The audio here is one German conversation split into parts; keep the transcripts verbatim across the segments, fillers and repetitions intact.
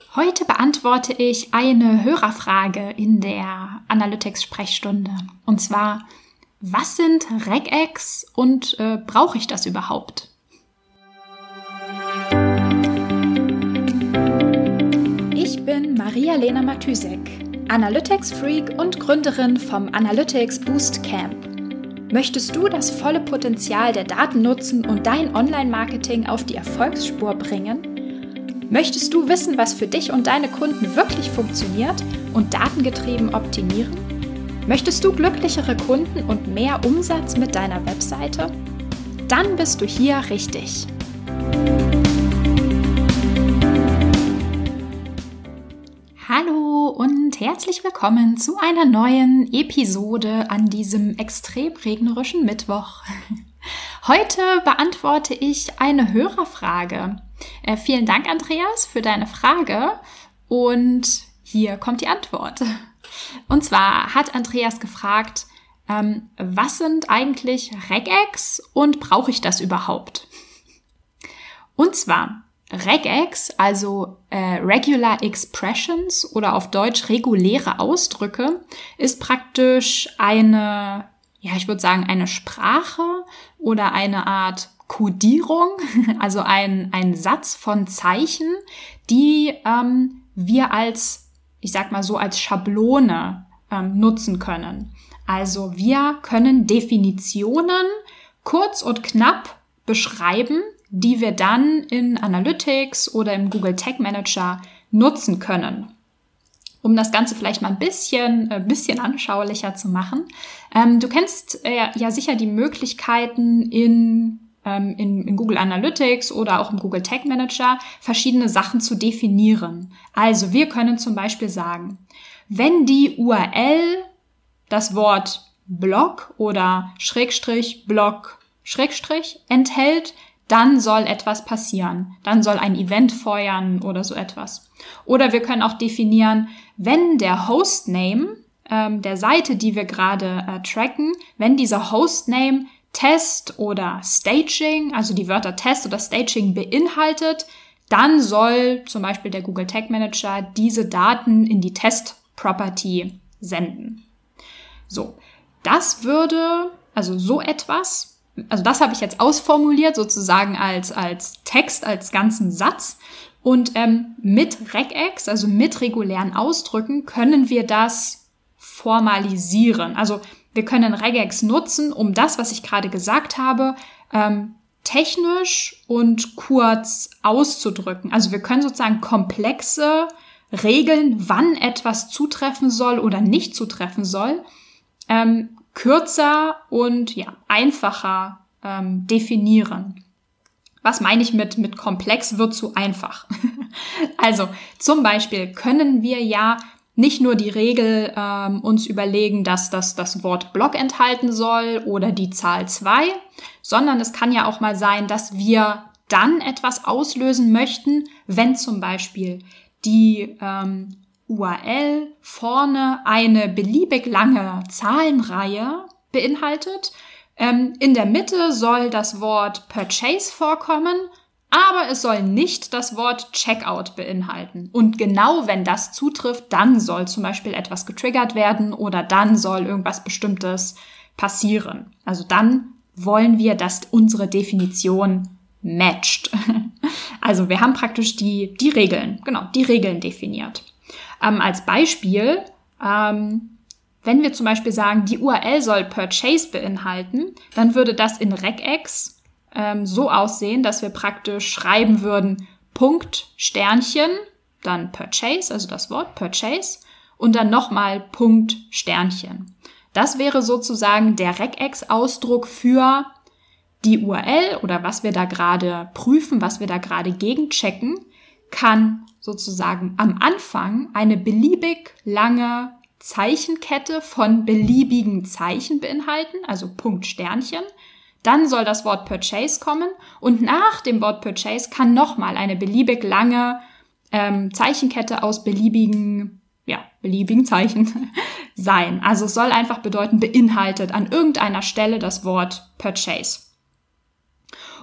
Heute beantworte ich eine Hörerfrage in der Analytics-Sprechstunde. Und zwar, was sind Regex und äh, brauche ich das überhaupt? Ich bin Maria-Lena Matysek, Analytics-Freak und Gründerin vom Analytics Boost Camp. Möchtest du das volle Potenzial der Daten nutzen und dein Online-Marketing auf die Erfolgsspur bringen? Möchtest du wissen, was für dich und deine Kunden wirklich funktioniert und datengetrieben optimieren? Möchtest du glücklichere Kunden und mehr Umsatz mit deiner Webseite? Dann bist du hier richtig. Hallo und herzlich willkommen zu einer neuen Episode an diesem extrem regnerischen Mittwoch. Heute beantworte ich eine Hörerfrage. Äh, vielen Dank, Andreas, für deine Frage und hier kommt die Antwort. Und zwar hat Andreas gefragt, ähm, was sind eigentlich Regex und brauche ich das überhaupt? Und zwar Regex, also äh, Regular Expressions oder auf Deutsch reguläre Ausdrücke, ist praktisch eine, ja, ich würde sagen, eine Sprache oder eine Art Kodierung, also ein, ein Satz von Zeichen, die ähm, wir als, ich sag mal so, als Schablone ähm, nutzen können. Also wir können Definitionen kurz und knapp beschreiben, die wir dann in Analytics oder im Google Tag Manager nutzen können. Um das Ganze vielleicht mal ein bisschen, ein bisschen anschaulicher zu machen. Ähm, du kennst äh, ja sicher die Möglichkeiten in In, in Google Analytics oder auch im Google Tag Manager verschiedene Sachen zu definieren. Also wir können zum Beispiel sagen, wenn die U R L das Wort Blog oder Schrägstrich Blog Schrägstrich enthält, dann soll etwas passieren. Dann soll ein Event feuern oder so etwas. Oder wir können auch definieren, wenn der Hostname ähm, der Seite, die wir gerade äh, tracken, wenn dieser Hostname Test oder Staging, also die Wörter Test oder Staging beinhaltet, dann soll zum Beispiel der Google Tag Manager diese Daten in die Test-Property senden. So, das würde, also so etwas, also das habe ich jetzt ausformuliert sozusagen als, als Text, als ganzen Satz. Und ähm, mit Regex, also mit regulären Ausdrücken, können wir das formalisieren. Also wir können Regex nutzen, um das, was ich gerade gesagt habe, ähm, technisch und kurz auszudrücken. Also wir können sozusagen komplexe Regeln, wann etwas zutreffen soll oder nicht zutreffen soll, ähm, kürzer und ja einfacher ähm, definieren. Was meine ich mit, mit komplex wird zu einfach? Also zum Beispiel können wir ja nicht nur die Regel ähm, uns überlegen, dass das das Wort Blog enthalten soll oder die Zahl zwei, sondern es kann ja auch mal sein, dass wir dann etwas auslösen möchten, wenn zum Beispiel die ähm, U R L vorne eine beliebig lange Zahlenreihe beinhaltet. Ähm, in der Mitte soll das Wort Purchase vorkommen, aber es soll nicht das Wort Checkout beinhalten. Und genau wenn das zutrifft, dann soll zum Beispiel etwas getriggert werden oder dann soll irgendwas Bestimmtes passieren. Also dann wollen wir, dass unsere Definition matcht. Also wir haben praktisch die, die Regeln, genau, die Regeln definiert. Ähm, als Beispiel, ähm, wenn wir zum Beispiel sagen, die U R L soll Purchase beinhalten, dann würde das in Regex ähm, so aussehen, dass wir praktisch schreiben würden Punkt, Sternchen, dann Purchase, also das Wort Purchase und dann nochmal Punkt, Sternchen. Das wäre sozusagen der Regex-Ausdruck für die U R L oder was wir da gerade prüfen, was wir da gerade gegenchecken, kann sozusagen am Anfang eine beliebig lange Zeichenkette von beliebigen Zeichen beinhalten, also Punkt, Sternchen. Dann soll das Wort Purchase kommen und nach dem Wort Purchase kann nochmal eine beliebig lange ähm, Zeichenkette aus beliebigen, ja, beliebigen Zeichen sein. Also es soll einfach bedeuten, beinhaltet an irgendeiner Stelle das Wort Purchase.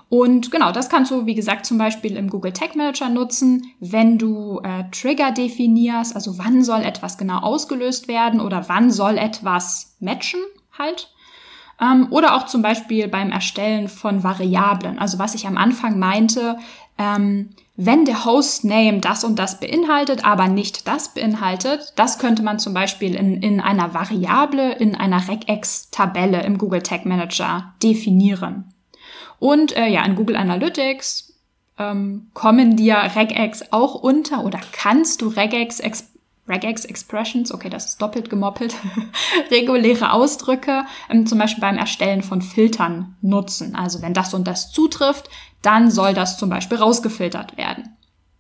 Und genau, das kannst du, wie gesagt, zum Beispiel im Google Tag Manager nutzen, wenn du äh, Trigger definierst, also wann soll etwas genau ausgelöst werden oder wann soll etwas matchen halt. Ähm, oder auch zum Beispiel beim Erstellen von Variablen. Also was ich am Anfang meinte, ähm, wenn der Hostname das und das beinhaltet, aber nicht das beinhaltet, das könnte man zum Beispiel in, in einer Variable, in einer Regex-Tabelle im Google Tag Manager definieren. Und äh, ja, in Google Analytics ähm, kommen dir Regex auch unter oder kannst du Regex, Ex- Regex Expressions, okay, das ist doppelt gemoppelt, reguläre Ausdrücke, ähm, zum Beispiel beim Erstellen von Filtern nutzen. Also wenn das und das zutrifft, dann soll das zum Beispiel rausgefiltert werden.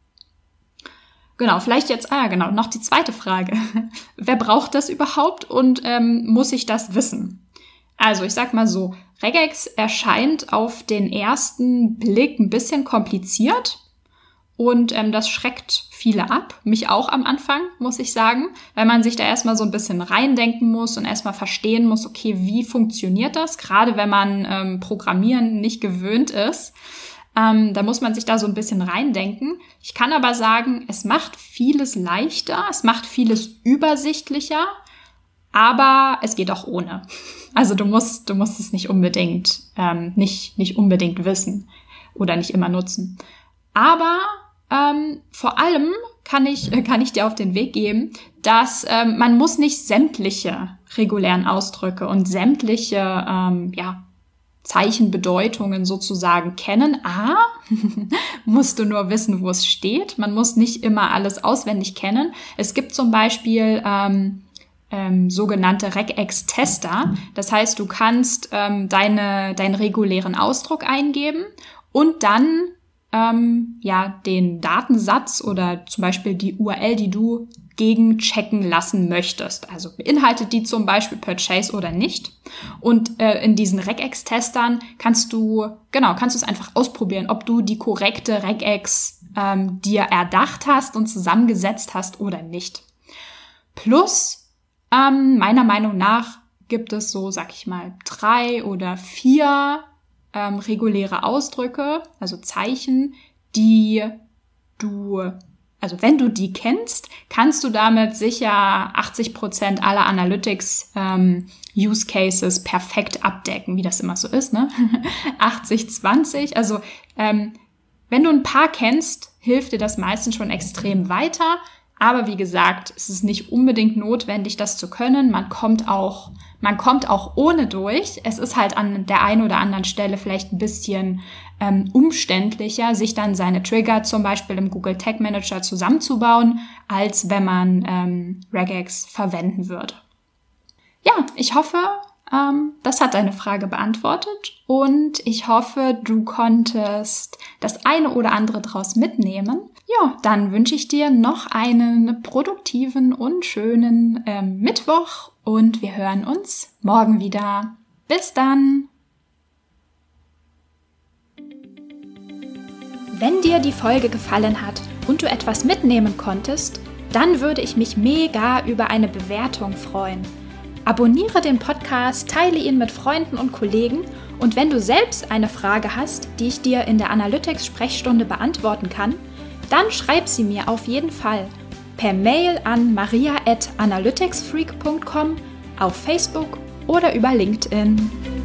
Genau, vielleicht jetzt, ah genau, noch die zweite Frage. Wer braucht das überhaupt und ähm, muss ich das wissen? Also ich sag mal so, Regex erscheint auf den ersten Blick ein bisschen kompliziert und ähm, das schreckt viele ab, mich auch am Anfang, muss ich sagen, weil man sich da erstmal so ein bisschen reindenken muss und erstmal verstehen muss, okay, wie funktioniert das, gerade wenn man ähm, Programmieren nicht gewöhnt ist. Ähm, da muss man sich da so ein bisschen reindenken. Ich kann aber sagen, es macht vieles leichter, es macht vieles übersichtlicher, aber es geht auch ohne. Also du musst, du musst es nicht unbedingt, ähm, nicht, nicht unbedingt wissen oder nicht immer nutzen. Aber ähm, vor allem kann ich, kann ich dir auf den Weg geben, dass ähm, man muss nicht sämtliche regulären Ausdrücke und sämtliche ähm, ja, Zeichenbedeutungen sozusagen kennen. A, musst du nur wissen, wo es steht. Man muss nicht immer alles auswendig kennen. Es gibt zum Beispiel ähm, Ähm, sogenannte Regex-Tester. Das heißt, du kannst ähm, deine, deinen regulären Ausdruck eingeben und dann ähm, ja den Datensatz oder zum Beispiel die U R L, die du gegenchecken lassen möchtest. Also beinhaltet die zum Beispiel Purchase oder nicht. Und äh, in diesen Regex-Testern kannst du, genau, kannst du es einfach ausprobieren, ob du die korrekte Regex ähm, dir erdacht hast und zusammengesetzt hast oder nicht. Plus Ähm, meiner Meinung nach gibt es so, sag ich mal, drei oder vier ähm, reguläre Ausdrücke, also Zeichen, die du, also wenn du die kennst, kannst du damit sicher achtzig Prozent aller Analytics ähm, Use Cases perfekt abdecken, wie das immer so ist, ne? achtzig zwanzig, also ähm, wenn du ein paar kennst, hilft dir das meistens schon extrem weiter. Aber wie gesagt, es ist nicht unbedingt notwendig, das zu können. Man kommt auch, man kommt auch ohne durch. Es ist halt an der einen oder anderen Stelle vielleicht ein bisschen ähm, umständlicher, sich dann seine Trigger zum Beispiel im Google Tag Manager zusammenzubauen, als wenn man ähm, Regex verwenden würde. Ja, ich hoffe, ähm, das hat deine Frage beantwortet und ich hoffe, du konntest das eine oder andere draus mitnehmen. Ja, dann wünsche ich dir noch einen produktiven und schönen ähm, Mittwoch und wir hören uns morgen wieder. Bis dann! Wenn dir die Folge gefallen hat und du etwas mitnehmen konntest, dann würde ich mich mega über eine Bewertung freuen. Abonniere den Podcast, teile ihn mit Freunden und Kollegen und wenn du selbst eine Frage hast, die ich dir in der Analytics-Sprechstunde beantworten kann, dann schreib sie mir auf jeden Fall per Mail an maria at analyticsfreak punkt com, auf Facebook oder über LinkedIn.